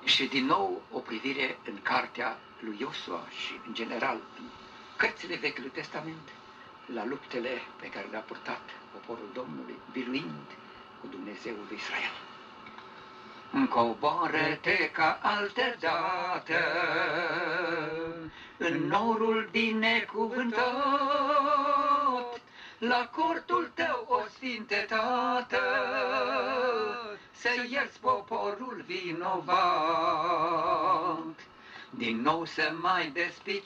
Și din nou o privire în cartea lui Iosua și în general în cărțile Vechiului Testament la luptele pe care le-a purtat poporul Domnului, biruind cu Dumnezeul lui Israel. Coboară-te ca altădată în norul binecuvântat, la cortul tău, o sfinte Tată, să ierți poporul vinovat. Din nou să mai despici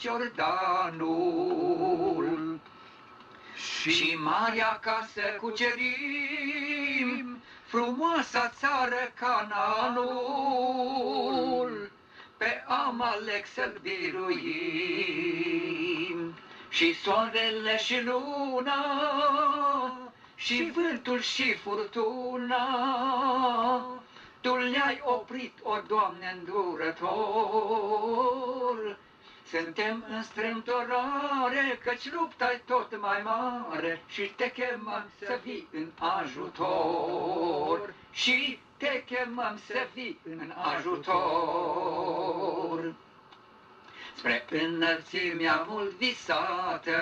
Iordanul și marea ca să cucerim frumoasa țară Canaanul, pe Amalec să-l biruim. Și soarele și luna, și vântul și furtuna, Tu le-ai oprit, o Doamne îndurător. Suntem în strâmtorare, căci lupta-i tot mai mare, și te chemăm să vii în ajutor. Și te chemăm să vii în ajutor. Spre înălțimea mult visată,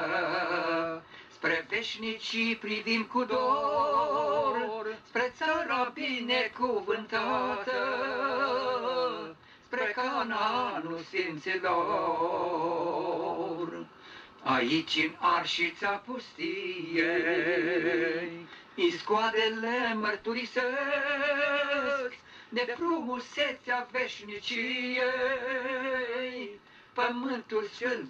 spre veșnicii privim cu dor, spre țara binecuvântată, spre Canaanul sfinților. Aici în arșița pustiei, iscoadele mărturisesc de frumusețea veșniciei, pământul sfânt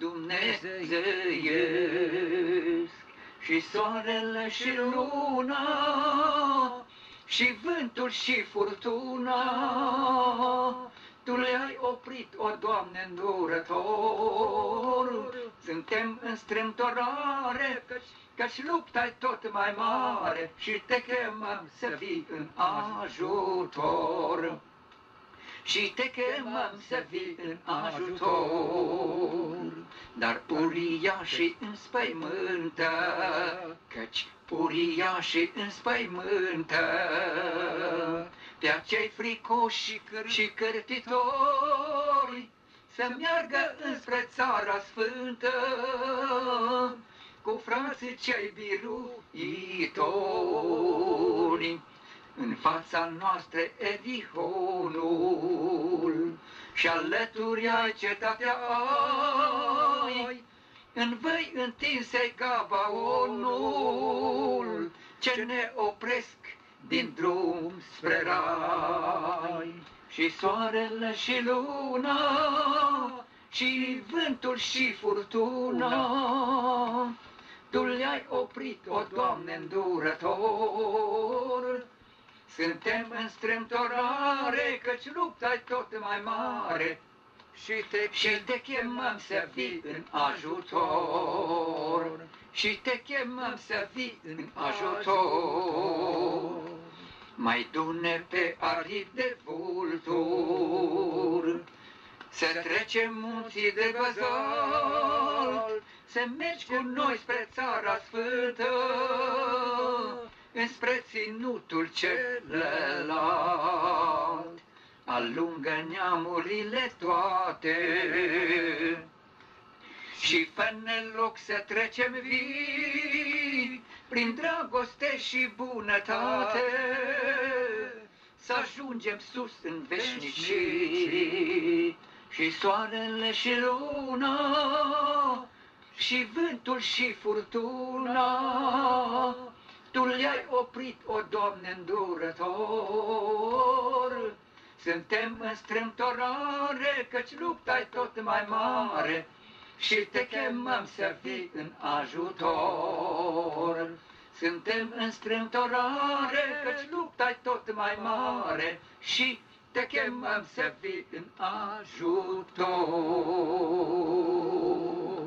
dumnezeiesc. Și soarele și luna, și vântul și furtuna, Tu le-ai oprit, o Doamne îndurător. Suntem în strâmtorare, căci lupta-i tot mai mare, și te chemăm să vii în ajutor. Și te chemăm să vii în ajutor. Dar uriașii înspăimântă, căci uriașii înspăimântă pe acei fricoși și cârtitori, să meargă înspre țara sfântă cu frații cei biruitori. În fața noastră Erihonul și alături ai cetatea ai, în văi întinse Gabaonul, ce ne opresc din drum spre rai. Și soarele și luna, și vântul și furtuna, Tu le-ai oprit, o Doamne îndurător. Suntem în strâmtorare, căci lupta-i tot mai mare, și te chemăm să vii în ajutor. Și te chemăm să vii în ajutor. Mai du-ne pe aripi de vultur, să trecem munții de bazalt, să mergi cu noi spre țara sfântă, înspre ținutul celălalt. Alungă neamurile toate și fă-ne loc să trecem vii, prin dragoste și bunătate, să ajungem sus în veșnicii. Și soarele și luna, și vântul și furtuna, Tu le-ai oprit, o Doamne îndurător. Suntem în strâmtorare, căci lupta-i tot mai mare, și te chemăm să vii în ajutor. Suntem în strâmtorare, căci lupta-i tot mai mare, și te chemăm să vii în ajutor.